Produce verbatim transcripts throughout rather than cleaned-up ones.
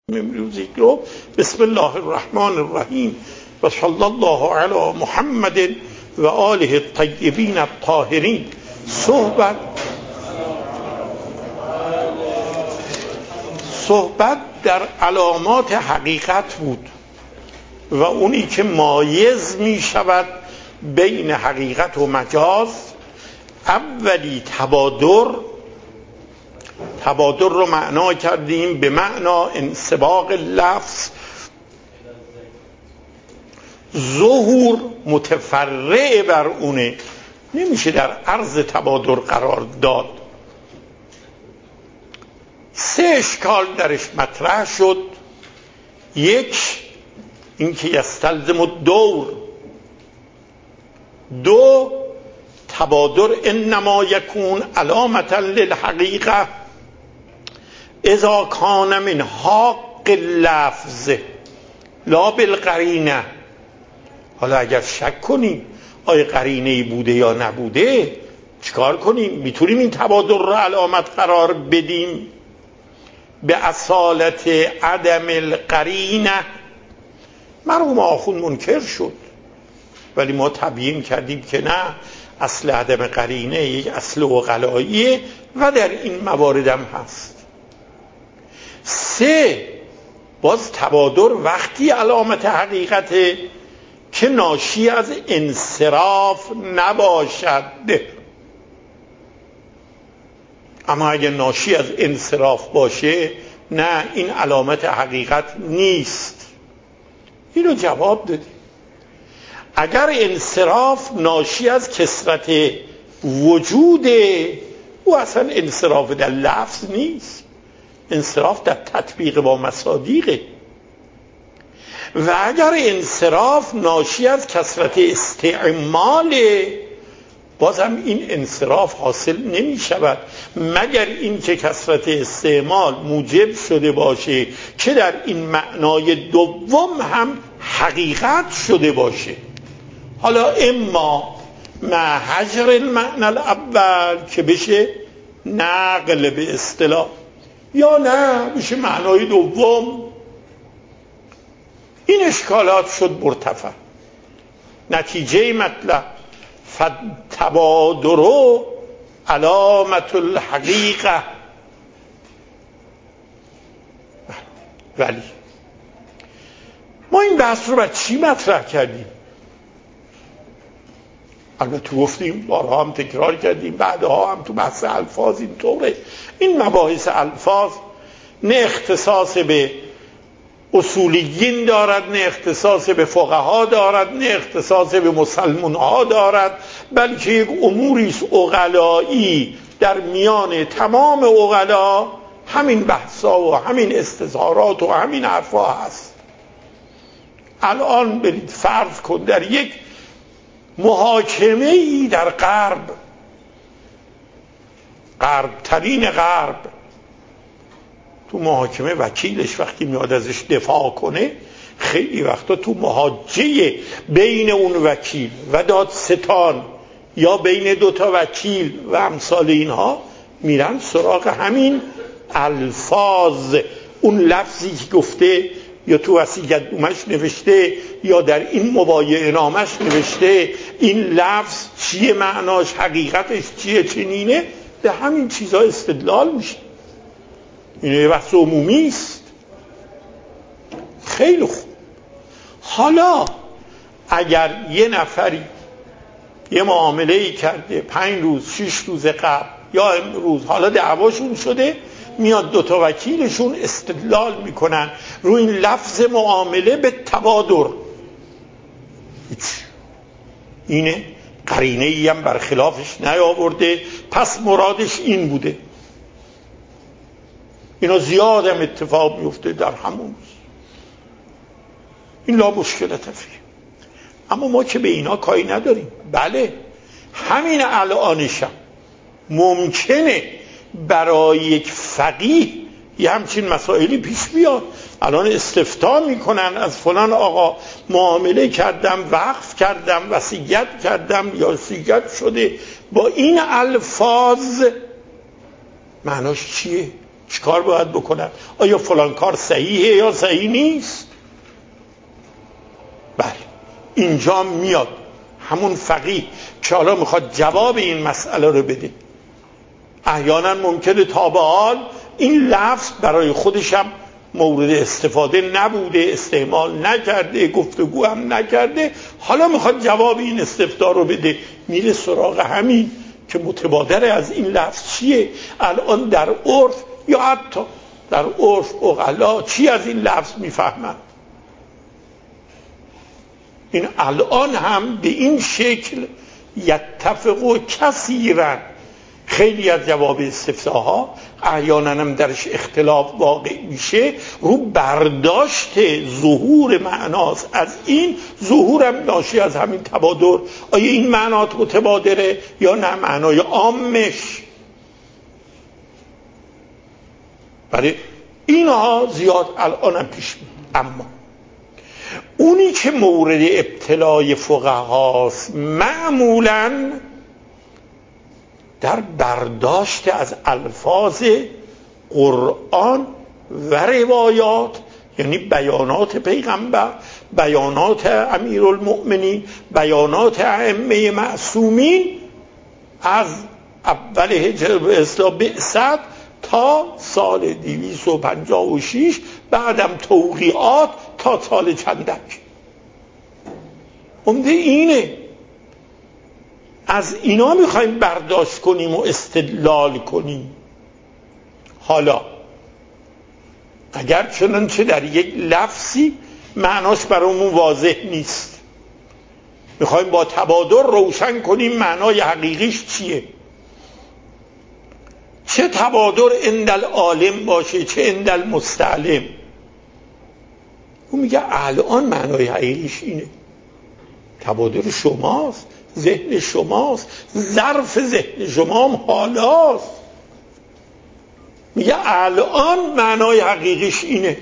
امروزی رو بسم الله الرحمن الرحیم و صلی الله علی محمد و آله الطیبین الطاهرین. صحبت صحبت در علامات حقیقت بود و اونی که مایز می شود بین حقیقت و مجاز. اولی تبادر تبادر رو معنا کردیم به معنا انسباق لفظ. ظهور متفرع بر اونه، نمیشه در عرض تبادر قرار داد. سه اشکال درش مطرح شد. یک، اینکه یستلزم الدور. دو، تبادر انما یکون علامتا للحقیقه اذا کان من حق اللفظ لا بالقرینه. حالا اگر شک کنیم آیا قرینه‌ای بوده یا نبوده چیکار کنیم؟ میتونیم این تبادر رو علامت قرار بدیم به اصالت عدم القرینه. مرحوم آخوند منکر شد ولی ما تبیین کردیم که نه، اصل عدم قرینه یک اصل عقلاییه و در این موارد هم هست. سه، باز تبادر وقتی علامت حقیقته که ناشی از انصراف نباشد. اما اگر ناشی از انصراف باشه نه، این علامت حقیقت نیست. اینو جواب دادیم. اگر انصراف ناشی از کثرت وجوده، او اصلا انصراف در لفظ نیست، انصراف در تطبیق با مصادیقه. و اگر انصراف ناشی از کثرت استعماله، بازم این انصراف حاصل نمی شود مگر این که کثرت استعمال موجب شده باشه که در این معنای دوم هم حقیقت شده باشه. حالا اما مع حجر المعنى الاول که بشه نقل به اصطلاح، یا نه بشه معنای دوم. این اشکالات شد مرتفع. نتیجه مطلب فتبادر علامت الحقیقه. ولی ما این بحث رو بر چی مطرح کردیم؟ البته گفتیم، بارها هم تکرار کردیم، بعدها هم تو بحث الفاظ اینطوره. این مباحث الفاظ نه اختصاص به اصولیین دارد، نه اختصاص به فقها دارد، نه اختصاص به مسلمان ها دارد، بلکه یک اموری است عقلایی در میان تمام عقلا. همین بحثا و همین استظهارات و همین حرفا هست. الان برید فرض کن در یک محاکمه ای در غرب، غرب ترین غرب، تو محاکمه وکیلش وقتی میاد ازش دفاع کنه، خیلی وقتا تو محاجه بین اون وکیل و دادستان یا بین دوتا وکیل و امثال اینها میرن سراغ همین الفاظ. اون لفظی که گفته یا تو وصیت‌نامه‌اش نوشته یا در این مبایعه نامه‌اش نوشته، این لفظ چیه، معناش، حقیقتش چیه، چنینه، به همین چیزها استدلال میشه. این یه بحث عمومی است. خیلی خوب. حالا اگر یه نفری یه معامله‌ای کرده پنج روز شش روز قبل یا امروز، حالا دعواشون شده، میاد دوتا وکیلشون استدلال میکنن روی این لفظ معامله به تبادر. اینه قرینه ای هم برخلافش نیاورده، پس مرادش این بوده. اینا زیاد هم اتفاق میفته در همون. این لا مشکلت فیه. اما ما که به اینا کاری نداریم. بله همین الانشم ممکنه برای یک فقیه یه همچین مسائلی پیش بیاد. الان استفتاء میکنن از فلان آقا معامله کردم، وقف کردم، وصیت کردم یا وصیت شده با این الفاظ، معناش چیه؟ چیکار باید بکنن؟ آیا فلان کار صحیحه یا صحیح نیست؟ بله، اینجا میاد همون فقیه که حالا میخواد جواب این مسئله رو بده. احیانا ممکنه تا به حال این لفظ برای خودش هم مورد استفاده نبوده، استعمال نکرده، گفتگو هم نکرده، حالا میخواد جواب این استفسار رو بده، میره سراغ همین که متبادر از این لفظ چیه. الان در عرف یا حتی در عرف عقلا چی از این لفظ میفهمن؟ این الان هم به این شکل یتفق و کثیرا خیلی از جواب استفسارها احیانا هم درش اختلاف واقع میشه رو برداشت ظهور معناست از این، ظهورم ناشی از همین تبادر. آیا این معنات متبادره یا نه معنای عامش؟ برای اینها زیاد الان هم پیش میاد. اما اونی که مورد ابتلای فقهاست معمولاً در برداشت از الفاظ قرآن و روایات، یعنی بیانات پیغمبر، بیانات امیرالمؤمنین، بیانات ائمه معصومین از اول هجرت اسلام بعثت تا سال دویست و پنجاه و شش، بعدم توقیعات تا سال چندک. عمده اینه، از اینا میخوایم برداشت کنیم و استدلال کنیم. حالا اگر چنانچه در یک لفظی معناش برامون واضح نیست، میخوایم با تبادر روشن کنیم معنای حقیقیش چیه، چه تبادر اندل عالم باشه چه اندل مستعلم، اون میگه الان معنای حقیقیش اینه، تبادر شماست، ذهن شماست، ظرف ذهن شما هم حالاست، میگه الان معنای حقیقیش اینه.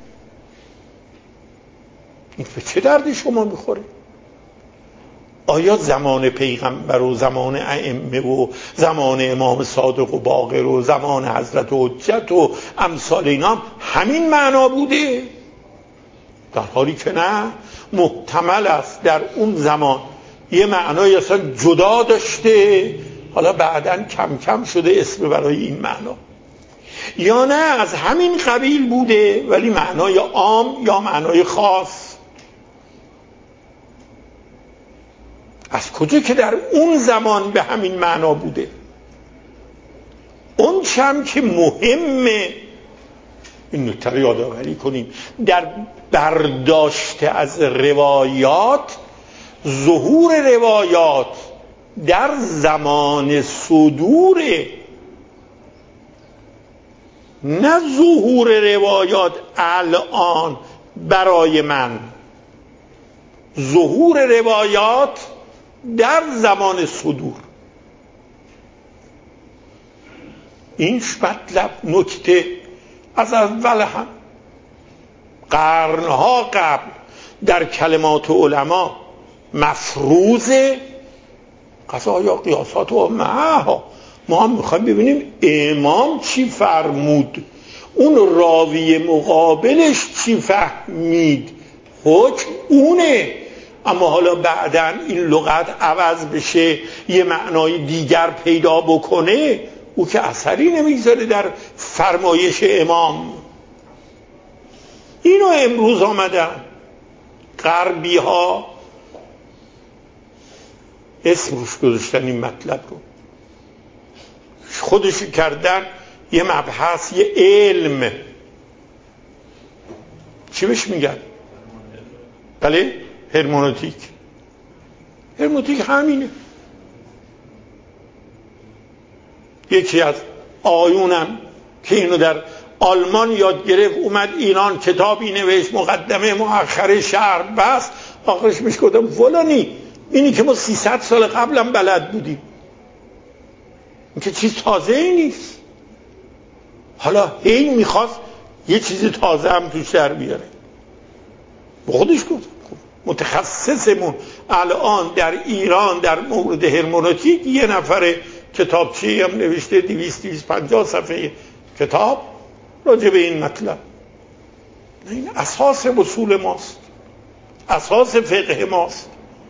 این به چه دردی شما میخوره؟ آیا زمان پیغمبر و زمان ائمه و زمان امام صادق و باقر و زمان حضرت حجت و امثال اینا هم همین معنا بوده؟ در حالی که نه، محتمل است در اون زمان یه معنای اصلا جدا داشته، حالا بعداً کم کم شده اسم برای این معنا، یا نه از همین قبیل بوده ولی معنای عام یا معنای خاص. از کجا که در اون زمان به همین معنا بوده؟ اون چم که مهمه این نکته رو یادآوری کنیم، در برداشت از روایات، ظهور روایات در زمان صدوره، نه ظهور روایات الان برای من، ظهور روایات در زمان صدور. این مطلب نکته از اول هم قرنها قبل در کلمات علما مفروضه، قضایا قیاسات و معها. ما هم میخوایم ببینیم امام چی فرمود، اون راوی مقابلش چی فهمید، حکم اونه. اما حالا بعداً این لغت عوض بشه یه معنای دیگر پیدا بکنه، او که اثری نمیگذاره در فرمایش امام. اینو امروز آمدن غربی ها اسم روش گذاشتن این مطلب رو، خودشو کردن یه مبحث، یه علم. چی بهش میگن؟ بله، هرمونوتیک. هرمونوتیک همینه. یکی از آیونم که اینو در آلمان یاد گرفت اومد ایران، کتابی نوشت، مقدمه مؤخره شرح بس، آخرش میش گفتم فلانی اینی که ما سیصد سال قبلم بلد بودیم، این که چیز تازه ای نیست. حالا هی میخواست یه چیز تازه هم توش در بیاره. خودش گفت متخصصمون الان در ایران در مورد هرمونوتیک یه نفر کتابچه‌ای هم نوشته، دویست دویست و پنجاه صفحه کتاب، راجع به این مطلب. این اساس اصول ماست، اساس فقه ماست.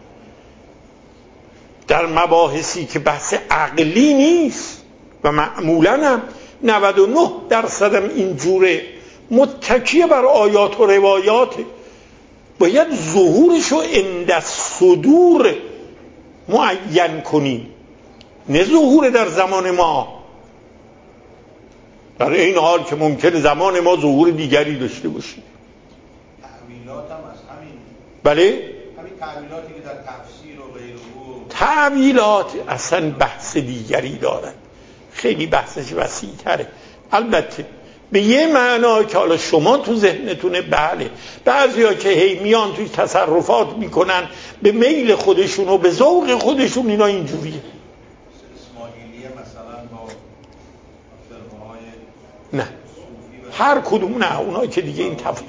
در مباحثی که بحث عقلی نیست و معمولاً هم نود و نه درصد هم اینجوره، متکیه بر آیات و روایات، باید ظهورش رو عند صدور معین کنیم، نه ظهور در زمان ما. در این حال که ممکنه زمان ما ظهور دیگری داشته باشه. تعویلات هم از همین، بله؟ همین تعویلاتی که در تفسیر و غیره. تعویلات اصلا بحث دیگری دارن، خیلی بحثش وسیع تره. البته به یه معنا که حالا شما تو ذهنتونه، بله، بعضیا که هی میان توی تصرفات میکنن به میل خودشون و به ذوق خودشون، اینا اینجوریه. اسماعیلیه مثلا با فرقه‌های نه هر کدوم، نه اونایی که دیگه این تفسیر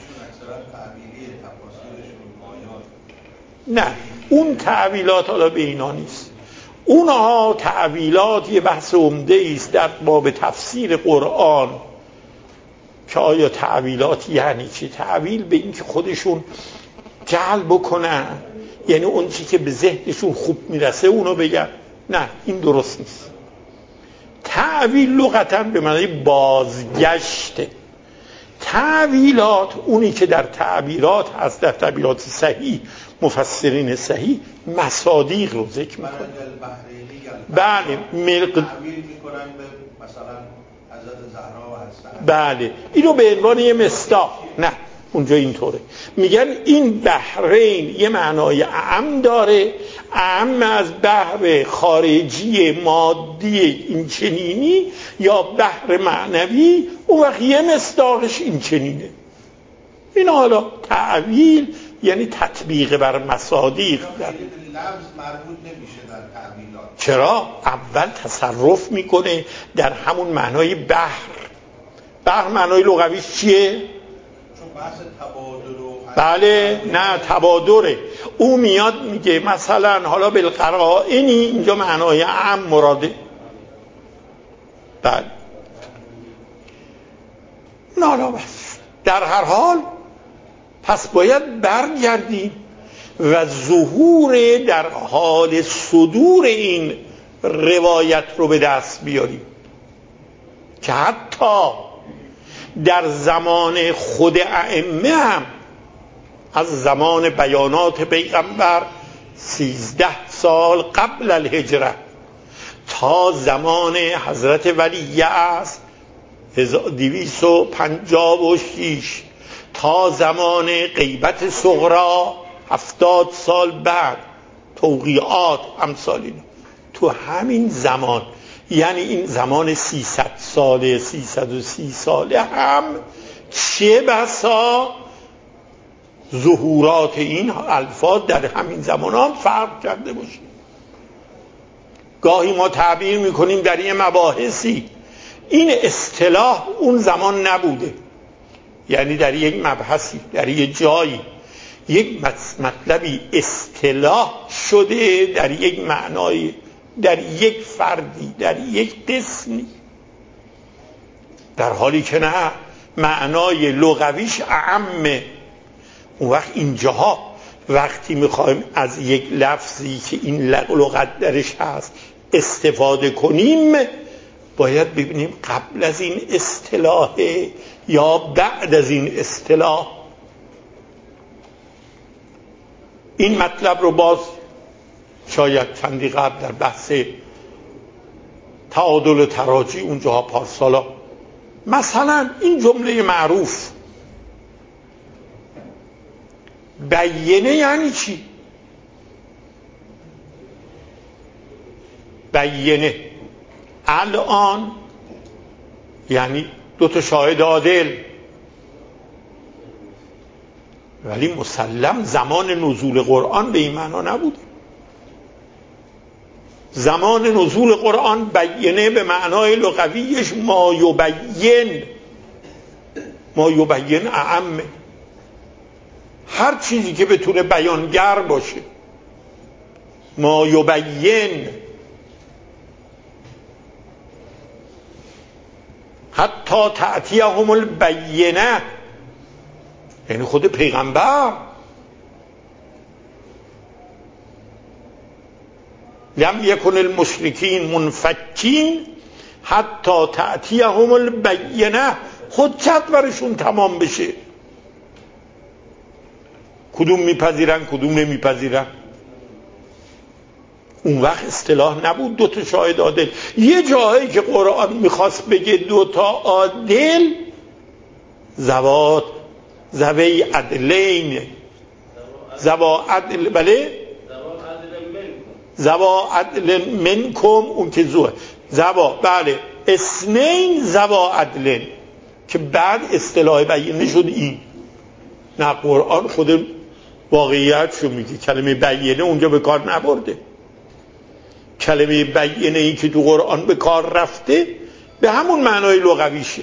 نه، اون تعویلات حالا به اینا نیست. اونها تعویلات یه بحث عمده است در باب تفسیر قرآن، که آیا تعویلات یعنی چی؟ تعویل به این که خودشون جعل بکنن، یعنی اون چی که به ذهنشون خوب میرسه اونو بگن. نه، این درست نیست. تعویل لغتاً به معنی بازگشته. تعویلات اونی که در تعبیرات هست، در تعبیرات صحیح مفسرین صحیح مصادیق رو ذکر میکنن. بله، ملق تعویل میکنن به مثلا حضرت زهرا و حضرت، بله، اینو به عنوان یه مصداق. نه، اونجا اینطوره، میگن این بحرین یه معنای اعم داره، اعم از بحر خارجی مادی این چنینی یا بحر معنوی، اون وقت یه مصداقش این چنینه. این حالا تعویل یعنی تطبیق بر مصادیق. لفظ مربوط نمیشه در تعویلات. چرا؟ اول تصرف میکنه در همون معنای بحر. بحر معنای لغویش چیه؟ چون بحث تبادل و بله، نه تبادره. او میاد میگه مثلا حالا بالقرائنی، اینجا معنای عام مراده. بله، نه بس در هر حال پس باید برگردیم و ظهور در حال صدور این روایت رو به دست بیاریم که حتی در زمان خود ائمه هم، از زمان بیانات پیغمبر سیزده سال قبل الهجره تا زمان حضرت ولی است دویست و پنجاه و شش، تا زمان غیبت صغرا هفتاد سال بعد، توقیعات امثال اینا، تو همین زمان، یعنی این زمان سیصد ساله، سیصد و سی ساله هم چه بسا ظهورات این الفاظ در همین زمان هم فرق کرده باشه. گاهی ما تعبیر میکنیم در این مباحثی این اصطلاح اون زمان نبوده، یعنی در یک مبحثی، در یک جایی یک مطلبی اصطلاح شده در یک معنای، در یک فردی، در یک قسمی، در حالی که نه، معنای لغویش اعمه. اون وقت اینجاها وقتی میخوایم از یک لفظی که این لغت درش هست استفاده کنیم، باید ببینیم قبل از این اصطلاح یا بعد از این اصطلاح. این مطلب رو باز شاید چندی قبل در بحث تعادل و تراجی اونجاها پارسالا، مثلا این جمله معروف بیینه یعنی چی؟ بیینه الان یعنی دو تا شاهد عادل، ولی مسلم زمان نزول قرآن به این معنا نبود. زمان نزول قرآن بیینه به معنای لغویش ما یبین، ما یبین اعمه، هر چیزی که بتونه بیانگر باشه. ما یبین حتی تأتیهم البینه، یعنی خود پیغمبر. لم یکن المشرکین منفکین حتی تأتیهم البینه، حجت برشون تمام بشه. کدوم میپذیرن کدوم نمیپذیرن. اون وقت اصطلاح نبود دو تا شاهد عادل. یه جایی که قرآن میخواست بگه دو تا عادل، زوات زوی عدلین، زوا عدل، بله زوا عدل منکم، اون که زوه زوا، بله اسنین زوا عدلین، که بعد اصطلاح بیانه شد این. نه، قرآن خود واقعیت شو میگه، کلمه بیانه اونجا به کار نبرده. کلمه بیانه ای که تو قرآن به کار رفته به همون معنای لغویشه.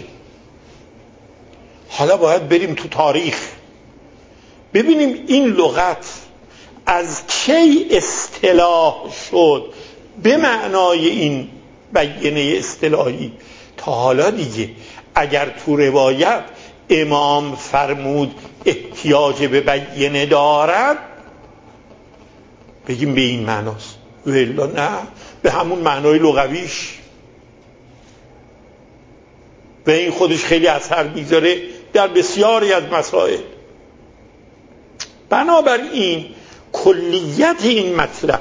حالا باید بریم تو تاریخ ببینیم این لغت از کی اصطلاح شد به معنای این بیانه اصطلاحی. تا حالا دیگه اگر تو روایت امام فرمود احتیاج به بیانه دارد، بگیم به این معناست، ولی نه به همون معنای لغویش. و این خودش خیلی اثر میذاره در بسیاری از مسائل. بنابراین کلیت این مطلب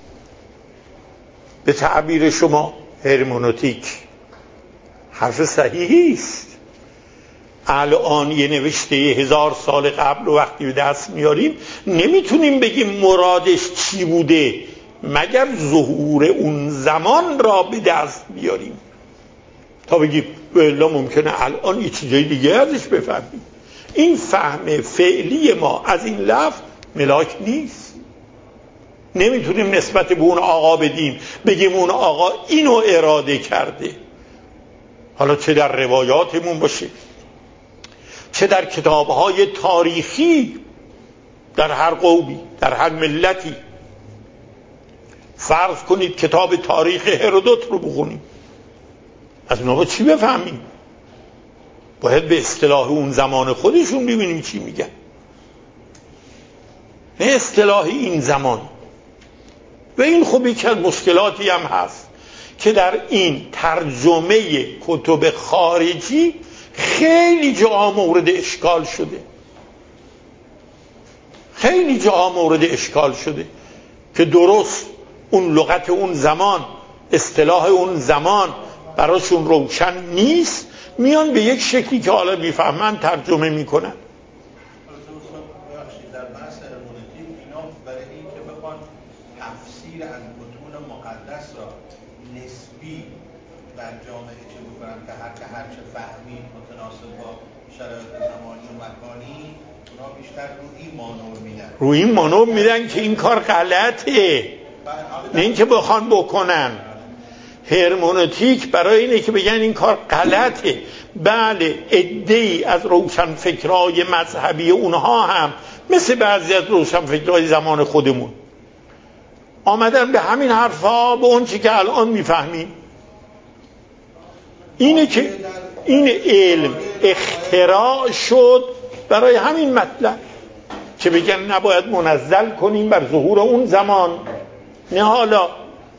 به تعبیر شما هرمنوتیک حرف صحیحی است. الان یه نوشته هزار سال قبل و وقتی به دست میاریم نمیتونیم بگیم مرادش چی بوده مگر ظهور اون زمان را به دست بیاریم تا بگیم الا ممکنه الان یه چیزای دیگه ازش بفهمیم. این فهم فعلی ما از این لفظ ملاک نیست. نمیتونیم نسبت به اون آقا بدیم بگیم اون آقا اینو اراده کرده، حالا چه در روایاتمون باشه چه در کتابهای تاریخی در هر قومی در هر ملتی. فرض کنید کتاب تاریخ هرودوت رو بخونیم، از اونها چی بفهمیم؟ باید به اصطلاح اون زمان خودشون ببینیم چی میگن، نه اصطلاح این زمان. و این خب یکی از مشکلاتی هم هست که در این ترجمه کتب خارجی خیلی جاها مورد اشکال شده، خیلی جاها مورد اشکال شده که درست اون لغت اون زمان، اصطلاح اون زمان براشون روشن نیست، میان به یک شکلی که حالا میفهمن ترجمه میکنن. در بحث هرمنوتیک اینا برای این که بخوان تفسیر از متون مقدس را نسبی در جامعه چه بکنن که هر که هرچه فهمید متناسب با شرایط زمانی و مکانی، اونا بیشتر رو این مانور میدن رو این مانور میدن که این کار غلطه، نه اینکه بخوان بکنن. هرمنوتیک برای اینه که بگن این کار غلطه. بله عده‌ای از روشنفکرای مذهبی اونها هم مثل بعضی از روشنفکرای زمان خودمون آمدن به همین حرفا، به اون چی که الان میفهمیم. اینه که این علم اختراع شد برای همین مطلب که بگن نباید منزل کنیم بر ظهور اون زمان، نه حالا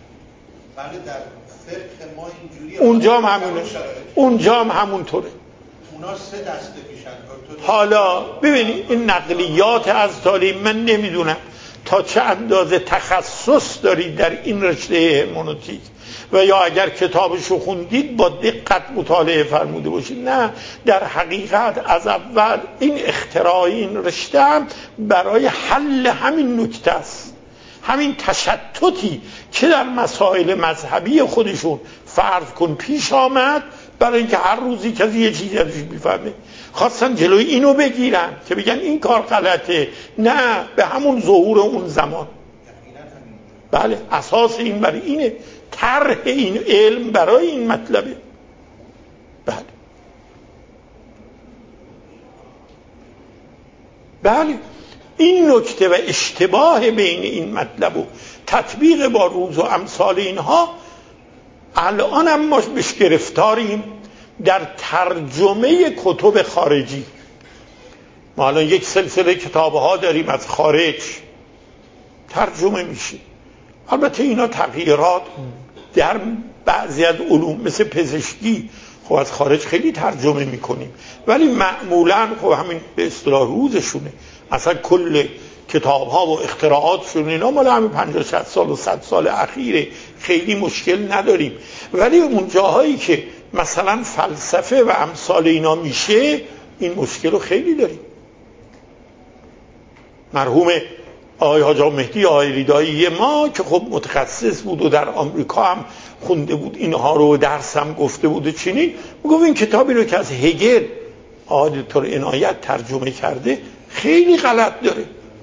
اونجا هم همونه، اونجا هم همونطوره. اونا سه دسته میشن. حالا ببینید این نقلیات از تاریخ، من نمیدونم تا چه اندازه تخصص دارید در این رشته هرمنوتیک و یا اگر کتابشو خوندید با دقت مطالعه فرموده باشید. نه، در حقیقت از اول این اختراع این رشته هم برای حل همین نکته است، همین تشتتی که در مسائل مذهبی خودشون فرض کن پیش آمد، برای اینکه هر روزی کسی یه چیزی ازش میفهمه، خواستن جلوی اینو بگیرن که بگن این کار غلطه. نه، به همون ظهور اون زمان. بله، اساس این برای اینه، طرح این علم برای این مطلبه. بله بله این نکته و اشتباه بین این مطلب و تطبیق با روز و امثال اینها الان هم ما بهش گرفتاریم. در ترجمه کتب خارجی. ما الان یک سلسله کتاب‌ها داریم از خارج ترجمه میشه. البته اینا تغییرات در بعضی از علوم مثل پزشکی خب از خارج خیلی ترجمه میکنیم، ولی معمولا خب همین به اصطلاح روزشونه. اصلا کل کتاب‌ها و اختراعاتشون اینا مال همین پنجاه شصت سال و صد سال اخیره، خیلی مشکل نداریم. ولی اون جاهایی که مثلا فلسفه و امثال اینا میشه این مشکل رو خیلی داریم. مرحوم آقای حاج آقا مهدی آیریدایی ما که خب متخصص بود و در آمریکا هم خونده بود اینها رو، درس هم گفته بود و چنین، میگفت این کتابی رو که از هگل آقای دکتر عنایت ترجمه کرده خیلی غلط داره،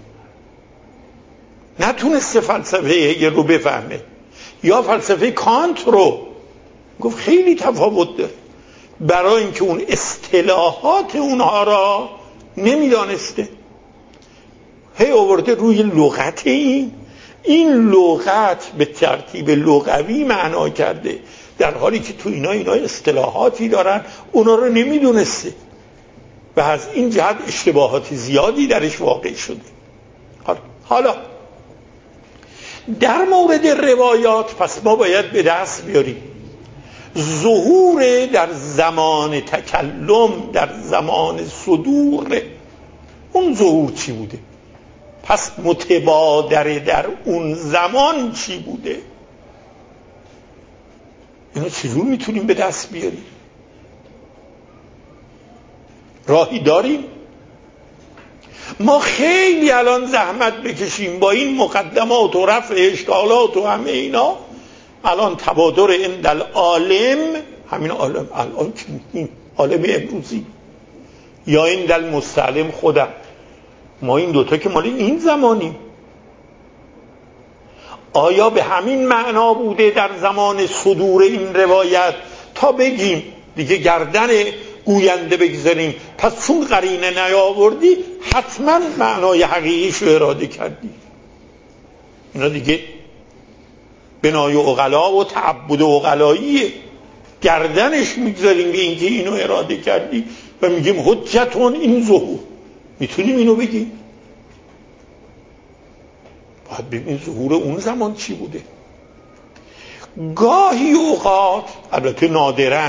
نتونسته فلسفه هگل رو بفهمه یا فلسفه کانت رو. گفت خیلی تفاوت داره، برای اینکه اون اصطلاحات اونها را نمیدانسته. هی آورده روی لغت این این لغت به ترتیب لغوی معنا کرده، در حالی که تو اینا اینا اصطلاحاتی دارن اونا رو نمیدونسته و از این جهت اشتباهات زیادی درش واقع شده. حالا در مورد روایات پس ما باید به دست بیاریم ظهور در زمان تکلم، در زمان صدور، اون ظهور چی بوده؟ پس متبادر در اون زمان چی بوده؟ اینو چجور میتونیم به دست بیاریم؟ راهی داریم؟ ما خیلی الان زحمت بکشیم با این مقدمات و رفع اشکالات و همه اینا، الان تبادر عند العالم، همین عالم الان که این عالم امروزی یا عند المستعلم خودم، ما این دوتا که مال این زمانیم. آیا به همین معنا بوده در زمان صدور این روایت تا بگیم دیگه گردن گوینده بگذاریم پس چون قرینه نیاوردی حتما معنای حقیقیش رو اراده کردی؟ اینا دیگه بنای عقلا و تعبد عقلاییه، گردنش میگذاریم به اینکه اینو اراده کردی و میگیم حجتون این ظهور. میتونیم اینو بگیم؟ باید ببین ظهور اون زمان چی بوده. گاهی اوقات، البته نادراً،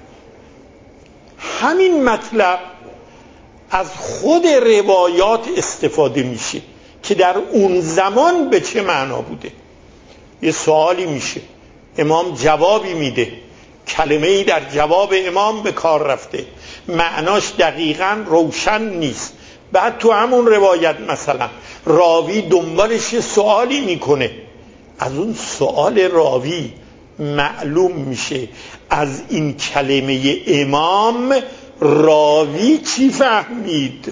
همین مطلب از خود روایات استفاده میشه که در اون زمان به چه معنا بوده. یه سوالی میشه، امام جوابی میده، کلمه‌ای در جواب امام به کار رفته، معناش دقیقاً روشن نیست، بعد تو همون روایت مثلا راوی دنبالش یه سوالی میکنه، از اون سوال راوی معلوم میشه از این کلمه امام راوی چی فهمید،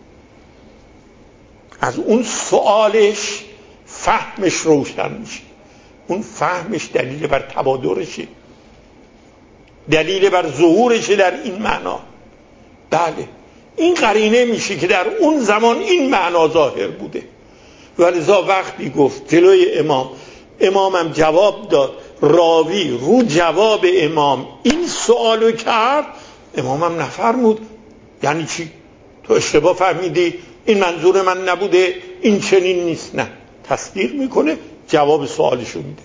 از اون سوالش فهمش روشن میشه. اون فهمش دلیل بر تبادرشه، دلیل بر ظهورشه در این معنا. بله این قرینه میشه که در اون زمان این معنا ظاهر بوده. ولذا وقتی گفت جلوی امام، امامم جواب داد، راوی رو جواب امام این سوالو کرد، امامم نفرمود یعنی چی؟ تو اشتباه فهمیدی، این منظور من نبوده، این چنین نیست. نه، تصدیق میکنه، جواب سوالشو میده.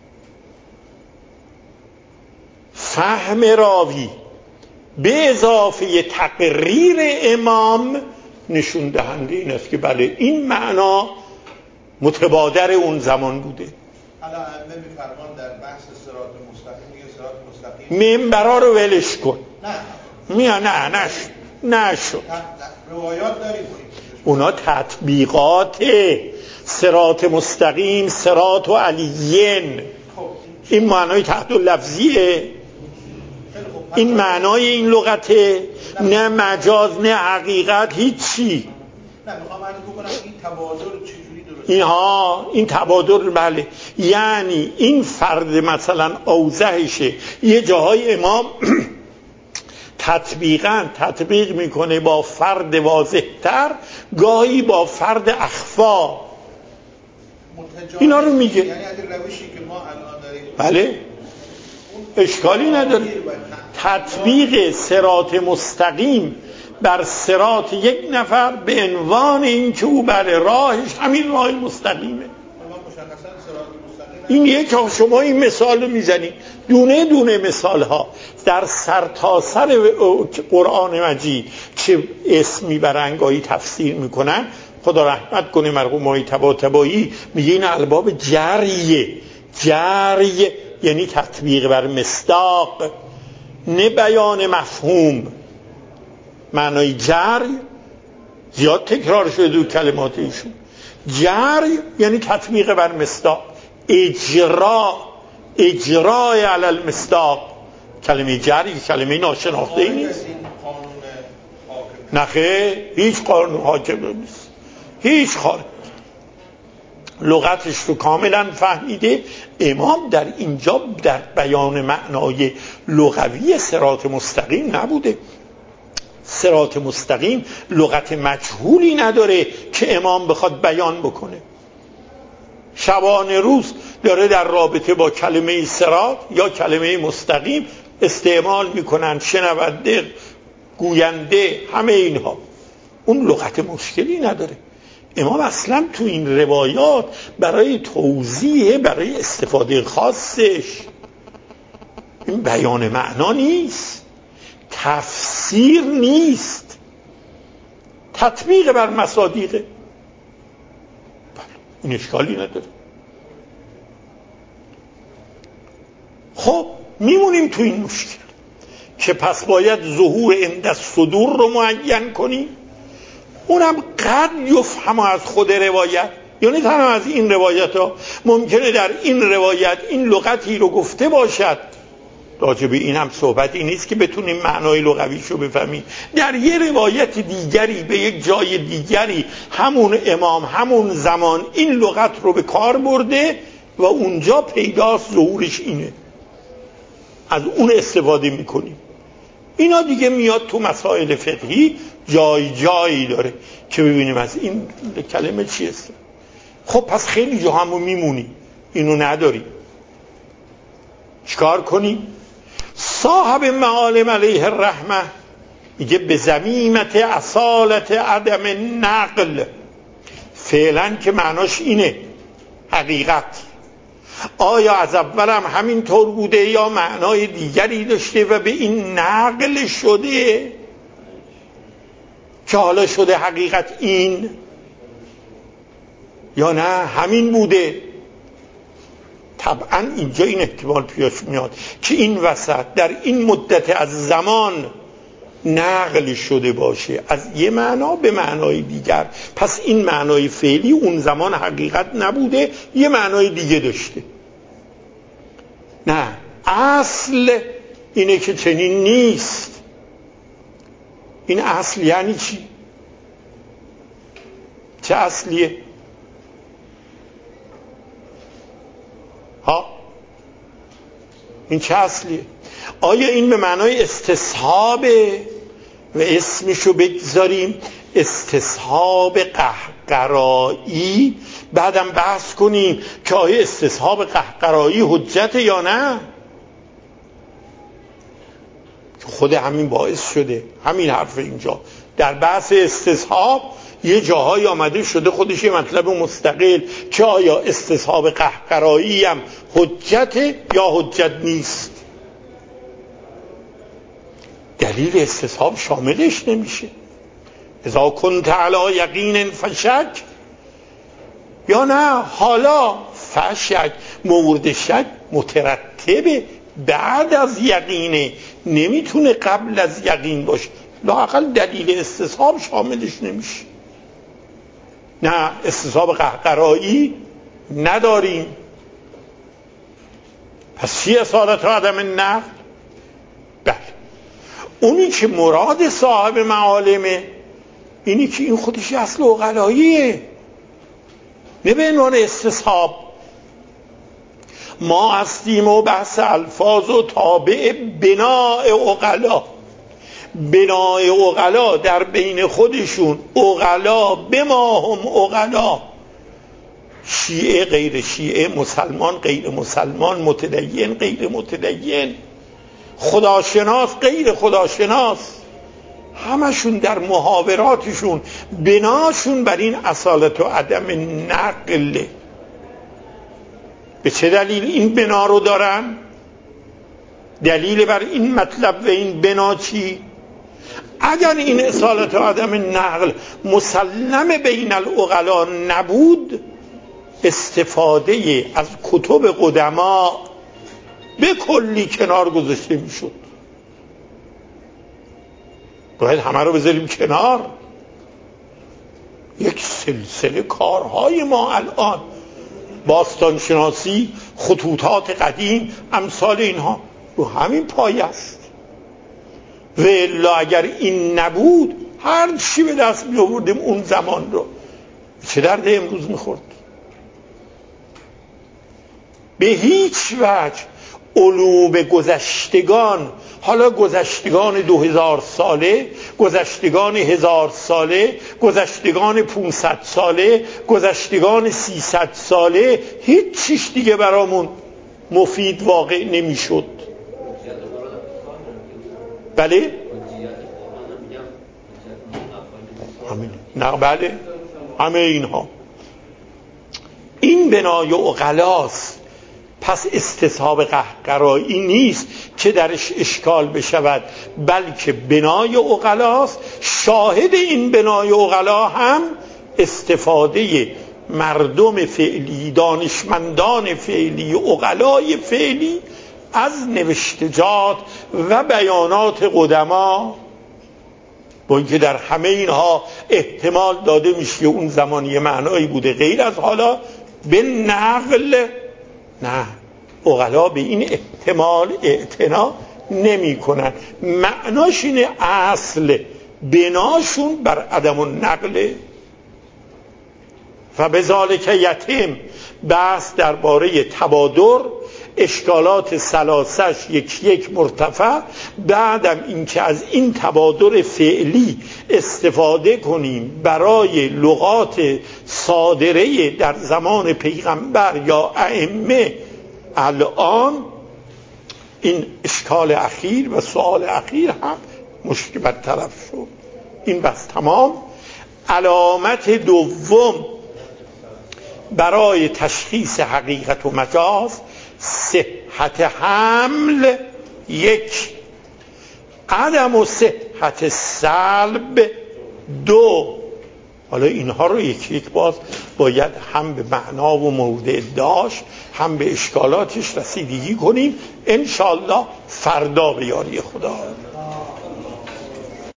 فهم راوی به اضافه تقریر امام نشون دهنده این است که بله این معنا متبادر اون زمان بوده. حالا ائمه می‌فرمان در بحث صراط مستقیم، میگه صراط مستقیم منبرا رو ولش کن. نه میا نه نش نشو روایات داریم، اونا تطبیقات صراط مستقیم، صراط و علیین. خب این معنای تحت لفظیه، این معنای این لغته، نه مجاز نه حقیقت، هیچی. نه میخوام عرض بکنم این تبادل چجوری درست اینها این تبادل بله، یعنی این فرد مثلا اوضحشه، یه جاهای امام تطبیقاً تطبیق میکنه با فرد واضح‌تر، گاهی با فرد اخفا، اینا رو میگه. یعنی از روشی که ما الان داریم بله اشکالی نداره. تطبیق صراط مستقیم بر صراط یک نفر به عنوان این که او بر راهش همین راه مستقیمه. این یک شما این مثال رو میزنید، دونه دونه مثال ها در سرتاسر قرآن مجید که اسمی برانگاهی تفسیر میکنن. خدا رحمت کنه مرحوم آقای طباطبایی، میگه این الباب جریه. جری یعنی تطبیق بر مصداق، نه بیان مفهوم. معنای جری زیاد تکرار شده دو کلمات ایشون. جری یعنی تطبیق بر مصداق، اجرا اجرای علی المصداق. کلمه جری کلمه ناشناخته نیست. نخیر، هیچ قانون حاکم نیست، هیچ خارج. لغتش رو کاملا فهمیده. امام در اینجا در بیان معنای لغوی صراط مستقیم نبوده. صراط مستقیم لغت مجهولی نداره که امام بخواد بیان بکنه. شبانه روز داره در رابطه با کلمه صراط یا کلمه مستقیم استعمال میکنن، شنونده، گوینده، همه اینها. اون لغت مشکلی نداره. امام اصلا تو این روایات برای توضیح، برای استفاده خاصش، این بیان معنا نیست، تفسیر نیست، تطبیق بر مصادیقه. این اشکالی نداره. خب میمونیم تو این مشکل که پس باید ظهور عند الصدور رو معین کنیم. اونم قد یفهم از خود روایت، یعنی تنها از این روایت ها ممکنه در این روایت این لغتی رو گفته باشد. راجع به این هم صحبتی نیست که بتونیم معنای لغویش رو بفهمیم. در یه روایت دیگری به یک جای دیگری همون امام همون زمان این لغت رو به کار برده و اونجا پیداست ظهورش اینه، از اون استفاده میکنیم. اینا دیگه میاد تو مسائل فقهی جای جایی داره که ببینیم از این کلمه چی است. خب پس خیلی جا همو میمونی، اینو نداری، چیکار کنی؟ صاحب معالم علیه الرحمه میگه به ضمیمت اصالت عدم نقل. فعلا که معناش اینه حقیقت. آیا از اول هم همین طور بوده یا معنای دیگری داشته و به این نقل شده که حالا شده حقیقت این، یا نه همین بوده؟ طبعا اینجا این احتمال پیش میاد که این وسط در این مدت از زمان نقل شده باشه از یه معنا به معنای دیگر. پس این معنای فعلی اون زمان حقیقت نبوده، یه معنای دیگه داشته. نه، اصل اینه که چنین نیست. این اصل یعنی چی؟ چه اصلیه؟ ها؟ این چه اصلیه؟ آیا این به معنای استصحابه و اسمشو بگذاریم استصحاب قهقرایی، بعدم بحث کنیم که آیا استصحاب قهقرایی حجت یا نه؟ خود همین باعث شده همین حرف اینجا در بحث استصحاب یه جاهای آمده شده خودش یه مطلب مستقل که آیا استصحاب قهقرایی هم حجت یا حجت نیست. دلیل استصحاب شاملش نمیشه. اذا کنت علی یقین فشک، یا نه حالا فشک مورد شک مترتبه بعد از یقینه، نمیتونه قبل از یقین باشه. لااقل دلیل استصحاب شاملش نمیشه. نه، استصحاب قهقرایی نداریم. پس چی اصالت عدم نقل؟ بله، اونی که مراد صاحب معالمه اینی که این خودش اصل عقلاییه، نه به عنوان استصحاب. ما هستیم و بحث الفاظ و تابع بناء عقلا. بناء عقلا در بین خودشون، عقلا به ما هم عقلا، شیعه غیر شیعه، مسلمان غیر مسلمان، متدین غیر متدین، خداشناس غیر خداشناس، همشون در محاوراتشون بناشون بر این اصالت و عدم نقل. به چه دلیل این بنا رو دارن؟ دلیل بر این مطلب و این بنا چی؟ اگر این اصالت و عدم نقل مسلم بین العقلا نبود، استفاده از کتب قدما به کلی کنار گذاشته میشد. باید همه رو بذاریم کنار. یک سلسله کارهای ما الان، باستانشناسی، خطوطات قدیم، امثال اینها رو همین پایه است. و الا اگر این نبود، هر چی به دست می آوردیم اون زمان رو، چه درد امروز میخورد؟ به هیچ وجه علوم گذشتگان، حالا گذشتگان دو هزار ساله، گذشتگان هزار ساله، گذشتگان پونصد ساله، گذشتگان سیصد ساله، هیچ چیش دیگه برامون مفید واقع نمیشد. بله؟ همین. نه بله، همه اینها. این بنای عقلاست. پس استصحاب قهقرایی نیست که درش اشکال بشود، بلکه بنای عقلاست. شاهد این بنای عقلا هم استفاده مردم فعلی، دانشمندان فعلی، عقلای فعلی از نوشتجات و بیانات قدما، با اینکه در همه اینها احتمال داده میشه که اون زمان یه معنایی بوده غیر از حالا، به نقل نه، عقلا به این احتمال اعتنا نمی کنن. معناش اینه اصل بناشون بر عدم النقل. و بذالک یتم بحث درباره تبادر، اشکالات ثلاثش یک یک مرتفع. بعدم اینکه از این تبادر فعلی استفاده کنیم برای لغات صادره در زمان پیغمبر یا ائمه، الان این اشکال اخیر و سوال اخیر هم مشکل برطرف شد. این بس تمام. علامت دوم برای تشخیص حقیقت و مجاز صحت حمل یک، عدم و صحت سلب دو. حالا اینها رو یکی یک باز باید هم به معنا و مورد ادعاش هم به اشکالاتش رسیدگی کنیم، انشالله فردا به یاری خدا.